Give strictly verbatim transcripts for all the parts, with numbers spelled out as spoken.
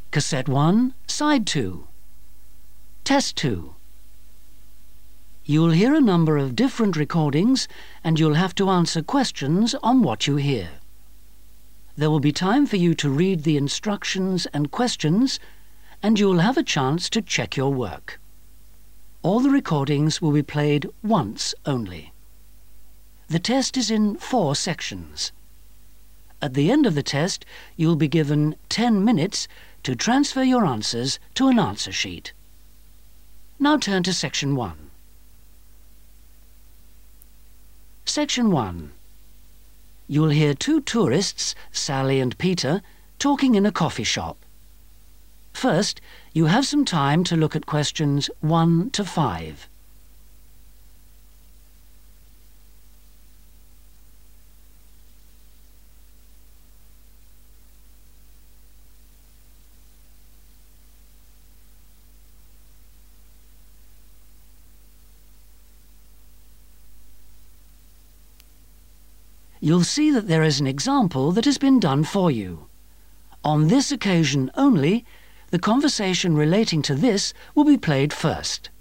Cassette one, Side two. Test two. You'll hear a number of different recordings and you'll have to answer questions on what you hear. There will be time for you to read the instructions and questions, and you'll have a chance to check your work. All the recordings will be played once only. The test is in four sections. At the end of the test, you'll be given ten minutes to transfer your answers to an answer sheet. Now turn to Section one. Section one. You'll hear two tourists, Sally and Peter, talking in a coffee shop. First, you have some time to look at questions one to five. You'll see that there is an example that has been done for you. On this occasion only, the conversation relating to this will be played first.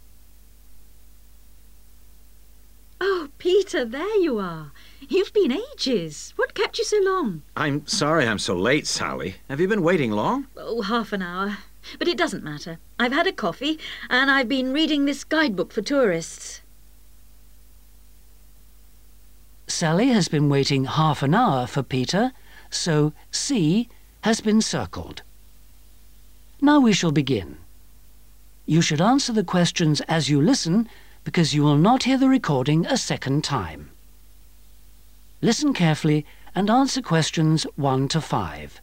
Oh, Peter, there you are. You've been ages. What kept you so long? I'm sorry I'm so late, Sally. Have you been waiting long? Oh, half an hour. But it doesn't matter. I've had a coffee and I've been reading this guidebook for tourists. Sally has been waiting half an hour for Peter, so C has been circled. Now we shall begin. You should answer the questions as you listen, because you will not hear the recording a second time. Listen carefully and answer questions one to five.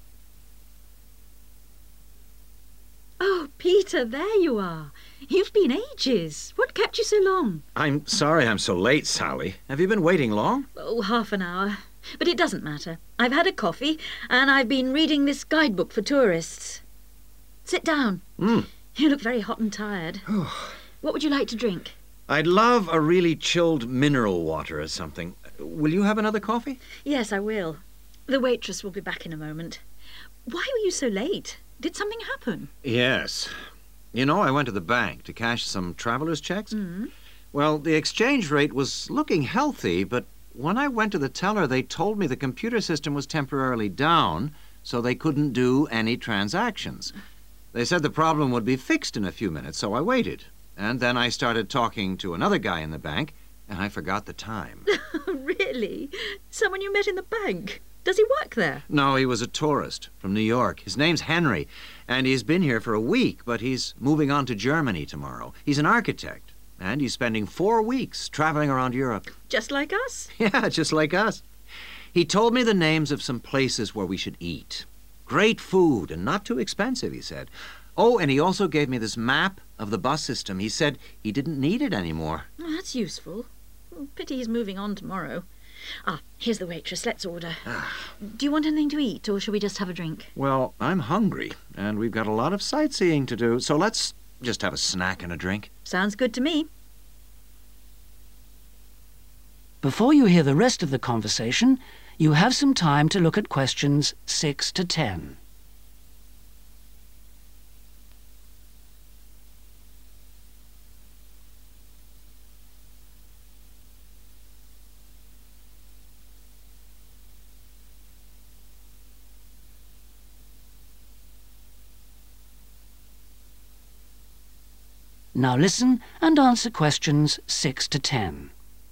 Oh, Peter, there you are. You've been ages. What kept you so long? I'm sorry I'm so late, Sally. Have you been waiting long? Oh, half an hour. But it doesn't matter. I've had a coffee and I've been reading this guidebook for tourists. Sit down. Mm. You look very hot and tired. What would you like to drink? I'd love a really chilled mineral water or something. Will you have another coffee? Yes, I will. The waitress will be back in a moment. Why were you so late? Did something happen? Yes. You know, I went to the bank to cash some traveler's checks. Mm. Well, the exchange rate was looking healthy, but when I went to the teller, they told me the computer system was temporarily down, so they couldn't do any transactions. They said the problem would be fixed in a few minutes, so I waited. And then I started talking to another guy in the bank, and I forgot the time. Really? Someone you met in the bank? Does he work there? No, he was a tourist from New York. His name's Henry, and he's been here for a week, but he's moving on to Germany tomorrow. He's an architect, and he's spending four weeks traveling around Europe. Just like us? Yeah, just like us. He told me the names of some places where we should eat. Great food and not too expensive, he said. Oh, and he also gave me this map of the bus system. He said he didn't need it anymore. Oh, that's useful. Pity he's moving on tomorrow. Ah, here's the waitress. Let's order. Do you want anything to eat, or shall we just have a drink? Well, I'm hungry, and we've got a lot of sightseeing to do, so let's just have a snack and a drink. Sounds good to me. Before you hear the rest of the conversation, you have some time to look at questions six to ten. Now listen and answer questions six to ten.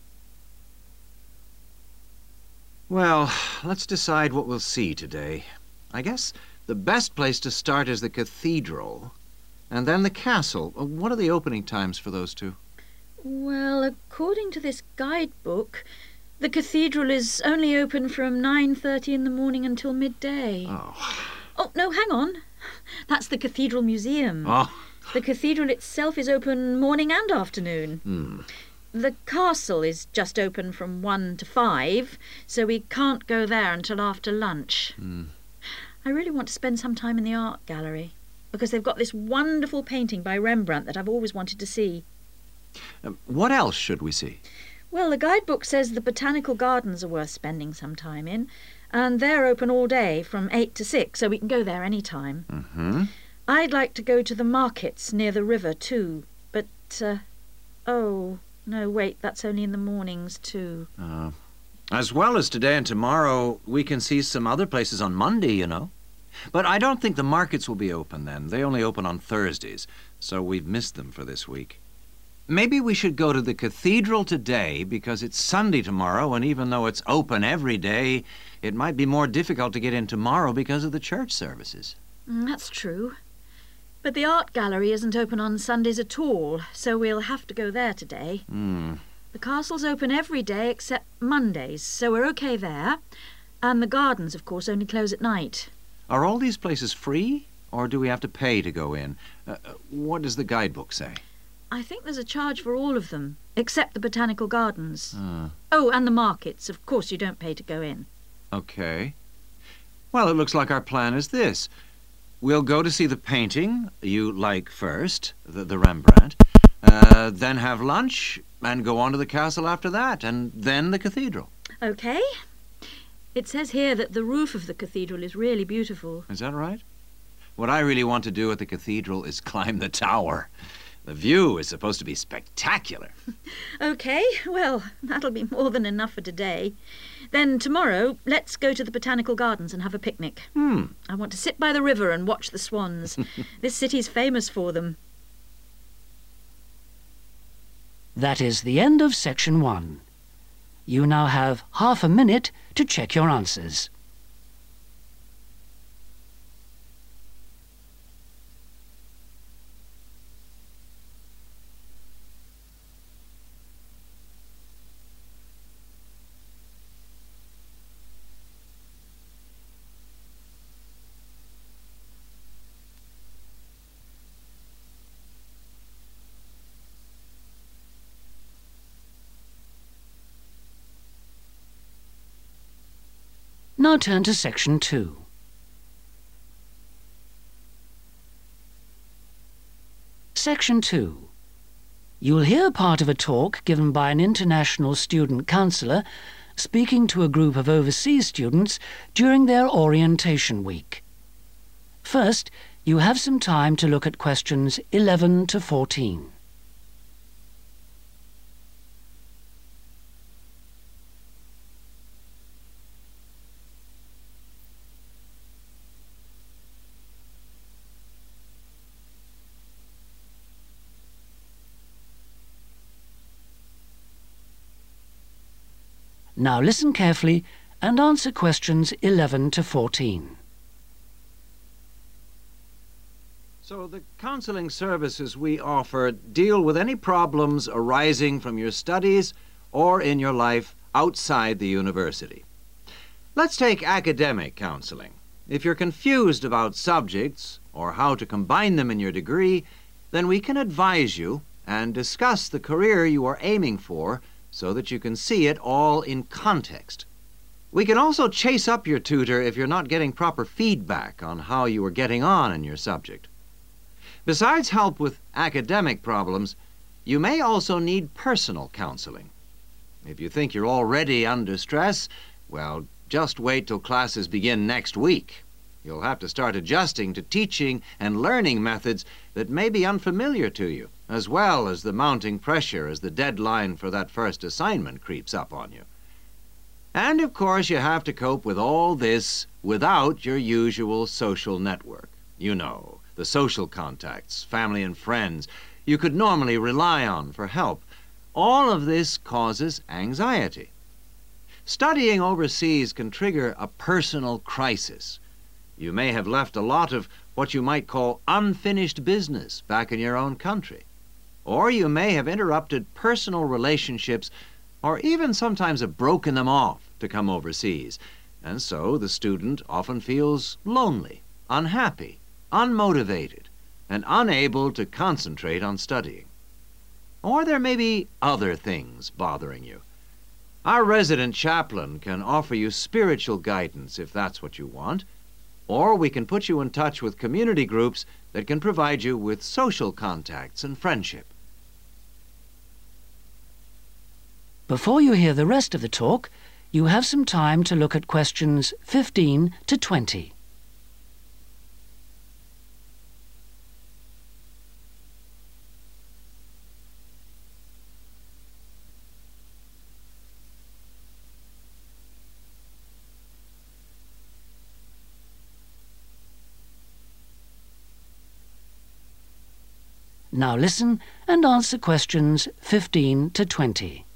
Well, let's decide what we'll see today. I guess the best place to start is the cathedral, and then the castle. What are the opening times for those two? Well, according to this guidebook, the cathedral is only open from nine thirty in the morning until midday. Oh. Oh, no, hang on. That's the Cathedral Museum. Oh. The cathedral itself is open morning and afternoon. Hmm. The castle is just open from one to five, so we can't go there until after lunch. Hmm. I really want to spend some time in the art gallery, because they've got this wonderful painting by Rembrandt that I've always wanted to see. Um, what else should we see? Well, the guidebook says the botanical gardens are worth spending some time in, and they're open all day from eight to six, so we can go there any time. Mm-hmm. I'd like to go to the markets near the river too, but, uh, oh, no, wait, that's only in the mornings too. Uh, as well as today and tomorrow, we can see some other places on Monday, you know. But I don't think the markets will be open then. They only open on Thursdays, so we've missed them for this week. Maybe we should go to the cathedral today because it's Sunday tomorrow, and even though it's open every day, it might be more difficult to get in tomorrow because of the church services. Mm, that's true. But the art gallery isn't open on Sundays at all, so we'll have to go there today. Hmm. The castle's open every day except Mondays, so we're okay there. And the gardens, of course, only close at night. Are all these places free, or do we have to pay to go in? Uh, what does the guidebook say? I think there's a charge for all of them, except the botanical gardens. Uh, Oh, and the markets. Of course you don't pay to go in. okay. Well, it looks like our plan is this. We'll go to see the painting you like first, the, the Rembrandt, uh, then have lunch, and go on to the castle after that, and then the cathedral. Okay. It says here that the roof of the cathedral is really beautiful. Is that right? What I really want to do at the cathedral is climb the tower. The view is supposed to be spectacular. Okay, well, that'll be more than enough for today. Then tomorrow, let's go to the botanical gardens and have a picnic. Hmm. I want to sit by the river and watch the swans. This city's famous for them. That is the end of section one. You now have half a minute to check your answers. Now turn to section two. Section two. You'll hear part of a talk given by an international student counsellor speaking to a group of overseas students during their orientation week. First, you have some time to look at questions eleven to fourteen. Now listen carefully and answer questions eleven to fourteen. So the counseling services we offer deal with any problems arising from your studies or in your life outside the university. Let's take academic counseling. If you're confused about subjects or how to combine them in your degree, then we can advise you and discuss the career you are aiming for so that you can see it all in context. We can also chase up your tutor if you're not getting proper feedback on how you are getting on in your subject. Besides help with academic problems, you may also need personal counseling. If you think you're already under stress, well, just wait till classes begin next week. You'll have to start adjusting to teaching and learning methods that may be unfamiliar to you, as well as the mounting pressure as the deadline for that first assignment creeps up on you. And, of course, you have to cope with all this without your usual social network. You know, the social contacts, family and friends you could normally rely on for help. All of this causes anxiety. Studying overseas can trigger a personal crisis. You may have left a lot of what you might call unfinished business back in your own country. Or you may have interrupted personal relationships or even sometimes have broken them off to come overseas. And so the student often feels lonely, unhappy, unmotivated, and unable to concentrate on studying. Or there may be other things bothering you. Our resident chaplain can offer you spiritual guidance if that's what you want. Or we can put you in touch with community groups that can provide you with social contacts and friendship. Before you hear the rest of the talk, you have some time to look at questions fifteen to twenty. Now listen and answer questions fifteen to twenty.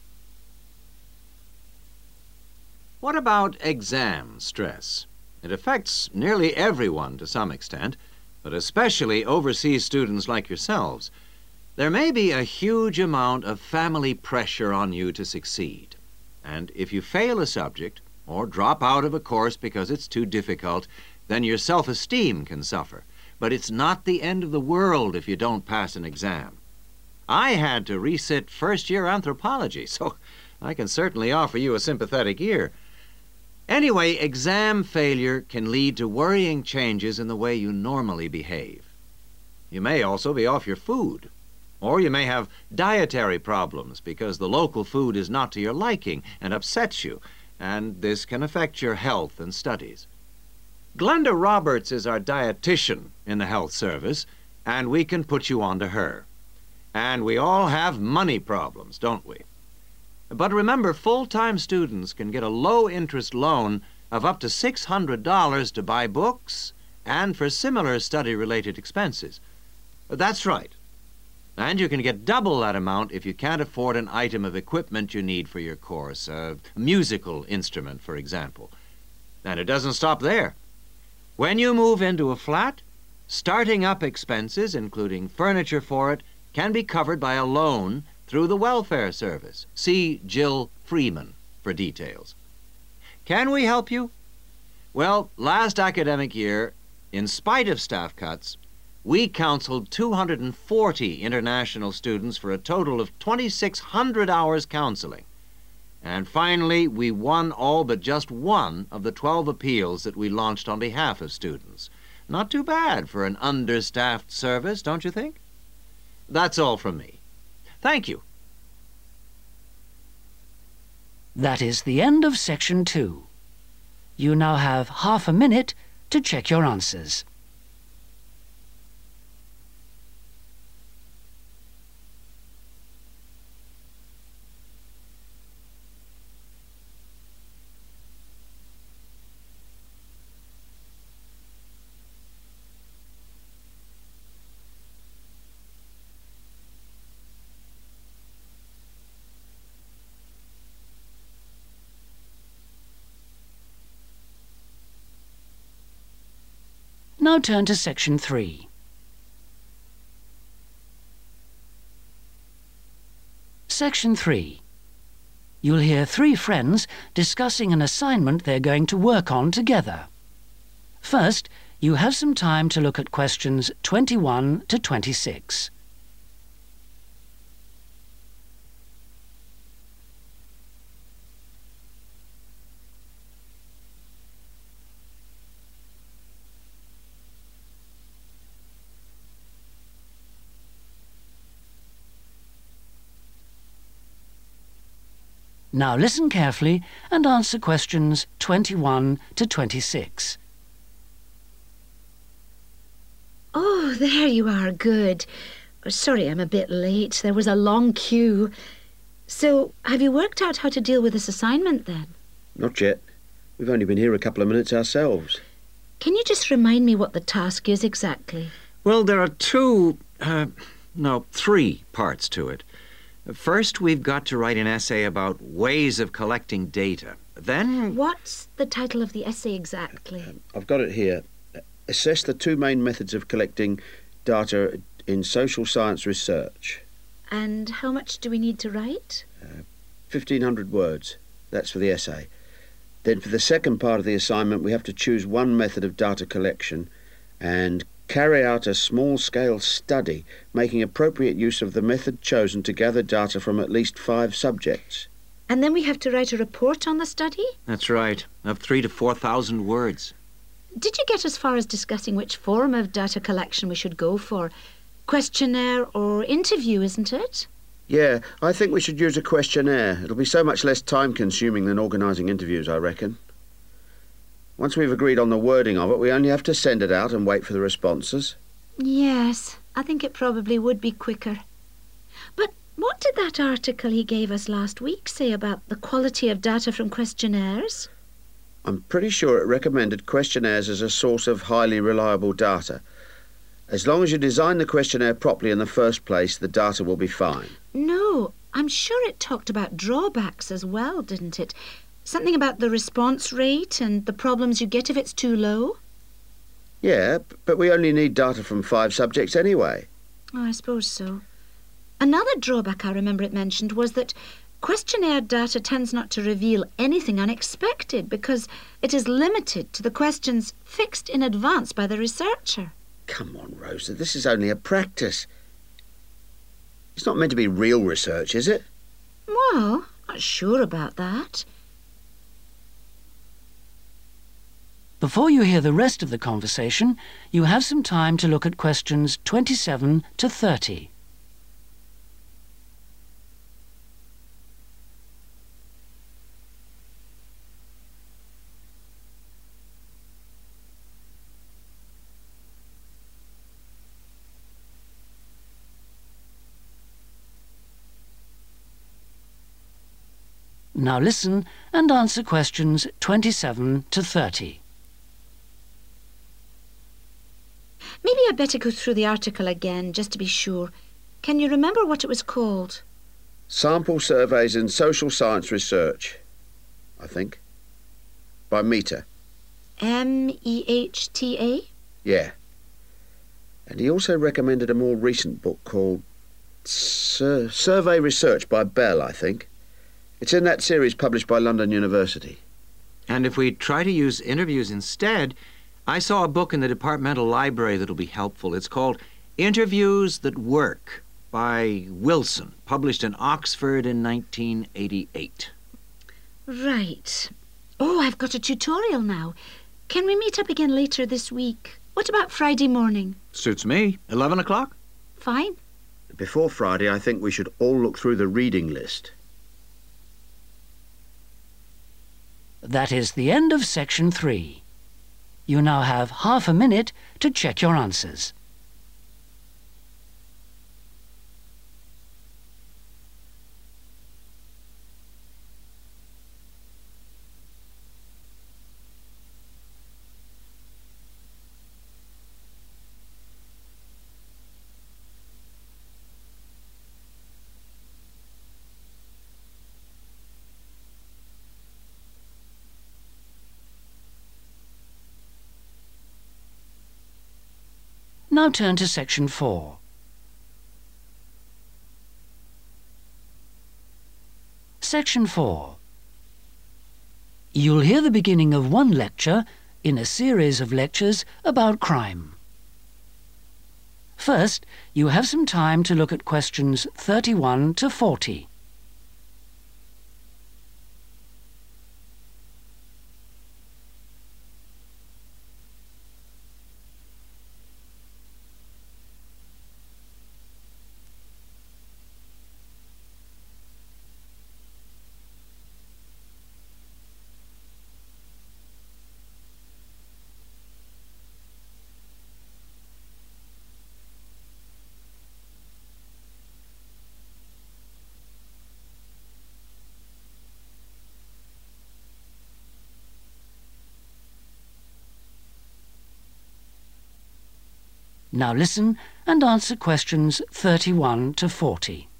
What about exam stress? It affects nearly everyone to some extent, but especially overseas students like yourselves. There may be a huge amount of family pressure on you to succeed. And if you fail a subject or drop out of a course because it's too difficult, then your self-esteem can suffer. But it's not the end of the world if you don't pass an exam. I had to resit first-year anthropology, so I can certainly offer you a sympathetic ear. Anyway, exam failure can lead to worrying changes in the way you normally behave. You may also be off your food, or you may have dietary problems because the local food is not to your liking and upsets you, and this can affect your health and studies. Glenda Roberts is our dietitian in the health service, and we can put you on to her. And we all have money problems, don't we? But remember, full-time students can get a low-interest loan of up to six hundred dollars to buy books and for similar study-related expenses. That's right. And you can get double that amount if you can't afford an item of equipment you need for your course, a musical instrument, for example. And it doesn't stop there. When you move into a flat, starting up expenses, including furniture for it, can be covered by a loan through the welfare service. See Jill Freeman for details. Can we help you? Well, last academic year, in spite of staff cuts, we counseled two hundred forty international students for a total of twenty-six hundred hours counseling. And finally, we won all but just one of the twelve appeals that we launched on behalf of students. Not too bad for an understaffed service, don't you think? That's all from me. Thank you. That is the end of section two. You now have half a minute to check your answers. Now turn to section three. Section three. You'll hear three friends discussing an assignment they're going to work on together. First, you have some time to look at questions twenty-one to twenty-six. Now listen carefully and answer questions twenty-one to twenty-six. Oh, there you are. Good. Sorry I'm a bit late. There was a long queue. So, have you worked out how to deal with this assignment then? Not yet. We've only been here a couple of minutes ourselves. Can you just remind me what the task is exactly? Well, there are two, uh, no, three parts to it. First, we've got to write an essay about ways of collecting data. Then... What's the title of the essay exactly? Uh, I've got it here. Assess the two main methods of collecting data in social science research. And how much do we need to write? Uh, fifteen hundred words. That's for the essay. Then for the second part of the assignment, we have to choose one method of data collection and carry out a small-scale study, making appropriate use of the method chosen to gather data from at least five subjects. And then we have to write a report on the study? That's right, of three to four thousand words. Did you get as far as discussing which form of data collection we should go for? Questionnaire or interview, isn't it? Yeah, I think we should use a questionnaire. It'll be so much less time-consuming than organising interviews, I reckon. Once we've agreed on the wording of it, we only have to send it out and wait for the responses. Yes, I think it probably would be quicker. But what did that article he gave us last week say about the quality of data from questionnaires? I'm pretty sure it recommended questionnaires as a source of highly reliable data. As long as you design the questionnaire properly in the first place, the data will be fine. No, I'm sure it talked about drawbacks as well, didn't it? Something about the response rate and the problems you get if it's too low? Yeah, but we only need data from five subjects anyway. Oh, I suppose so. Another drawback I remember it mentioned was that questionnaire data tends not to reveal anything unexpected because it is limited to the questions fixed in advance by the researcher. Come on, Rosa, this is only a practice. It's not meant to be real research, is it? Well, not sure about that. Before you hear the rest of the conversation, you have some time to look at questions twenty-seven to thirty. Now listen and answer questions twenty-seven to thirty. Maybe I'd better go through the article again, just to be sure. Can you remember what it was called? Sample Surveys in Social Science Research, I think. By Mehta. M E H T A? Yeah. And he also recommended a more recent book called Sur Survey Research by Bell, I think. It's in that series published by London University. And if we try to use interviews instead, I saw a book in the departmental library that'll be helpful. It's called Interviews That Work by Wilson, published in Oxford in nineteen eighty-eight. Right. Oh, I've got a tutorial now. Can we meet up again later this week? What about Friday morning? Suits me. Eleven o'clock? Fine. Before Friday, I think we should all look through the reading list. That is the end of section three. You now have half a minute to check your answers. Now turn to section four. Section four. You'll hear the beginning of one lecture in a series of lectures about crime. First, you have some time to look at questions thirty-one to forty. Now listen and answer questions thirty-one to forty.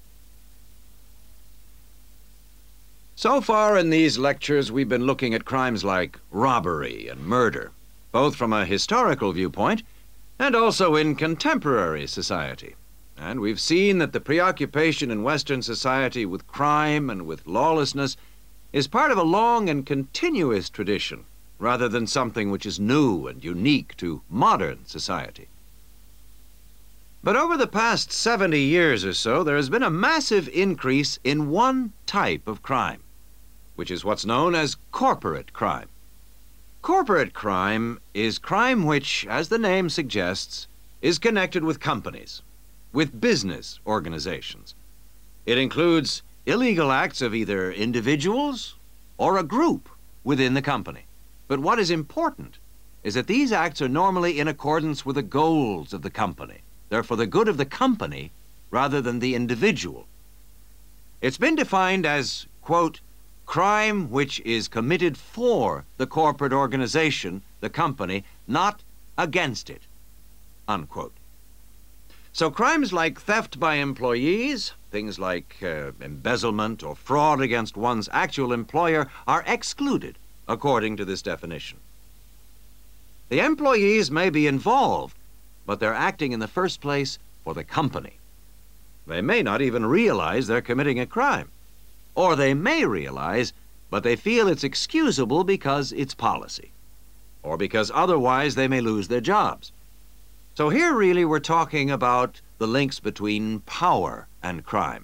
So far in these lectures, we've been looking at crimes like robbery and murder, both from a historical viewpoint and also in contemporary society. And we've seen that the preoccupation in Western society with crime and with lawlessness is part of a long and continuous tradition, rather than something which is new and unique to modern society. But over the past seventy years or so, there has been a massive increase in one type of crime, which is what's known as corporate crime. Corporate crime is crime which, as the name suggests, is connected with companies, with business organizations. It includes illegal acts of either individuals or a group within the company. But what is important is that these acts are normally in accordance with the goals of the company. They're for the good of the company rather than the individual. It's been defined as, quote, crime which is committed for the corporate organization, the company, not against it, unquote. So crimes like theft by employees, things like uh, embezzlement or fraud against one's actual employer are excluded according to this definition. The employees may be involved, but they're acting in the first place for the company. They may not even realize they're committing a crime. Or they may realize, but they feel it's excusable because it's policy. Or because otherwise they may lose their jobs. So here really we're talking about the links between power and crime.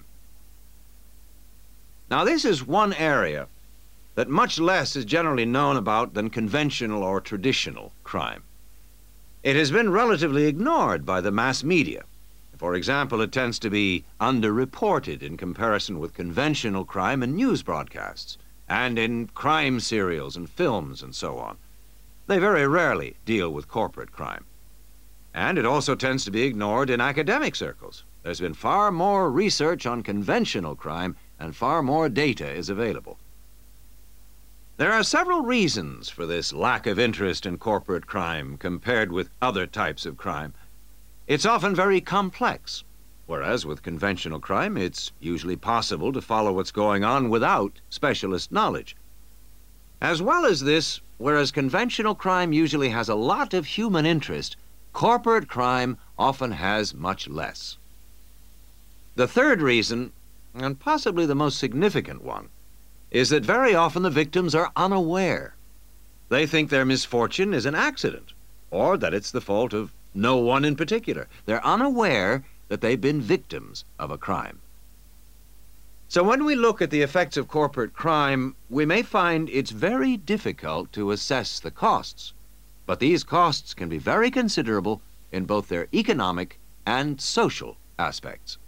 Now this is one area that much less is generally known about than conventional or traditional crime. It has been relatively ignored by the mass media. For example, it tends to be underreported in comparison with conventional crime in news broadcasts and in crime serials and films and so on. They very rarely deal with corporate crime. And it also tends to be ignored in academic circles. There's been far more research on conventional crime and far more data is available. There are several reasons for this lack of interest in corporate crime compared with other types of crime. It's often very complex, whereas with conventional crime, it's usually possible to follow what's going on without specialist knowledge. As well as this, whereas conventional crime usually has a lot of human interest, corporate crime often has much less. The third reason, and possibly the most significant one, is that very often the victims are unaware. They think their misfortune is an accident, or that it's the fault of no one in particular. They're unaware that they've been victims of a crime. So when we look at the effects of corporate crime, we may find it's very difficult to assess the costs. But these costs can be very considerable in both their economic and social aspects.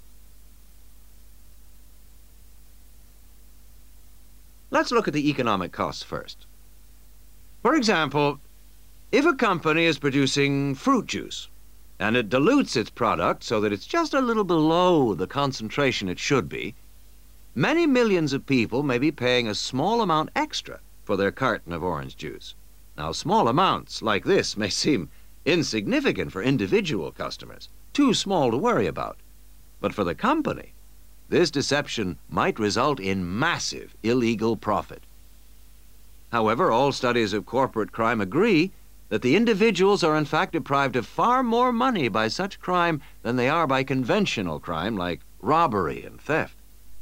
Let's look at the economic costs first. For example, if a company is producing fruit juice and it dilutes its product so that it's just a little below the concentration it should be, many millions of people may be paying a small amount extra for their carton of orange juice. Now, small amounts like this may seem insignificant for individual customers, too small to worry about. But for the company, this deception might result in massive illegal profit. However, all studies of corporate crime agree that the individuals are in fact deprived of far more money by such crime than they are by conventional crime like robbery and theft.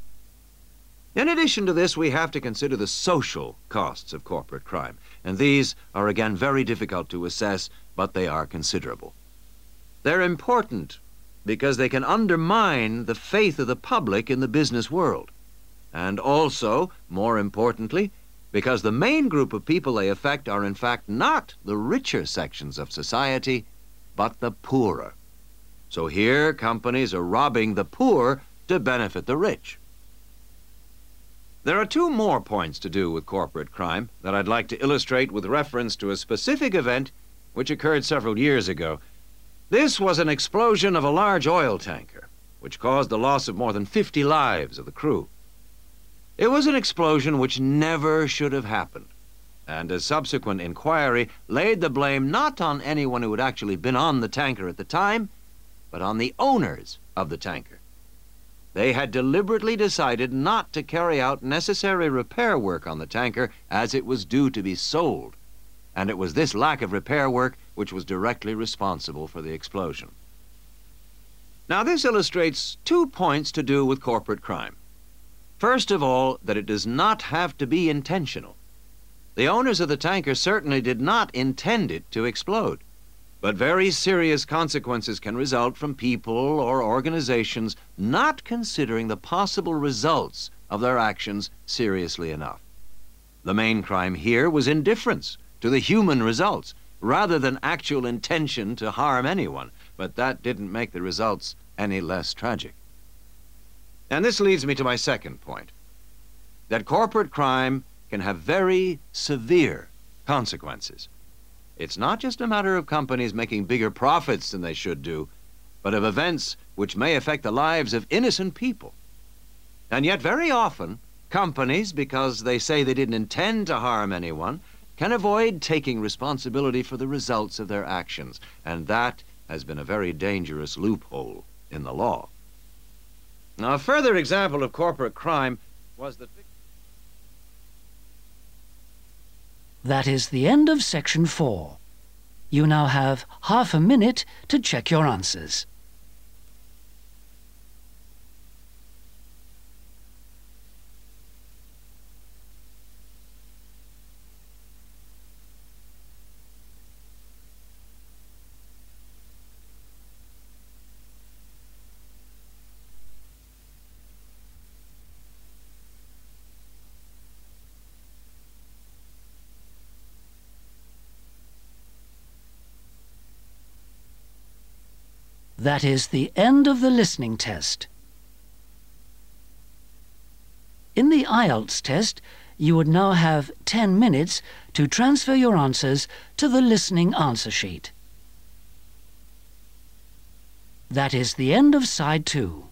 In addition to this, we have to consider the social costs of corporate crime, and these are again very difficult to assess, but they are considerable. They're important because they can undermine the faith of the public in the business world, and also, more importantly, because the main group of people they affect are in fact not the richer sections of society, but the poorer. So here, companies are robbing the poor to benefit the rich. There are two more points to do with corporate crime that I'd like to illustrate with reference to a specific event which occurred several years ago. This was an explosion of a large oil tanker, which caused the loss of more than fifty lives of the crew. It was an explosion which never should have happened, and a subsequent inquiry laid the blame not on anyone who had actually been on the tanker at the time, but on the owners of the tanker. They had deliberately decided not to carry out necessary repair work on the tanker as it was due to be sold, and it was this lack of repair work which was directly responsible for the explosion. Now, this illustrates two points to do with corporate crime. First of all, that it does not have to be intentional. The owners of the tanker certainly did not intend it to explode, but very serious consequences can result from people or organizations not considering the possible results of their actions seriously enough. The main crime here was indifference to the human results, rather than actual intention to harm anyone, but that didn't make the results any less tragic. And this leads me to my second point, that corporate crime can have very severe consequences. It's not just a matter of companies making bigger profits than they should do, but of events which may affect the lives of innocent people. And yet very often, companies, because they say they didn't intend to harm anyone, can avoid taking responsibility for the results of their actions, and that has been a very dangerous loophole in the law. Now, a further example of corporate crime was that... That is the end of section four. You now have half a minute to check your answers. That is the end of the listening test. In the I E L T S test, you would now have ten minutes to transfer your answers to the listening answer sheet. That is the end of side two.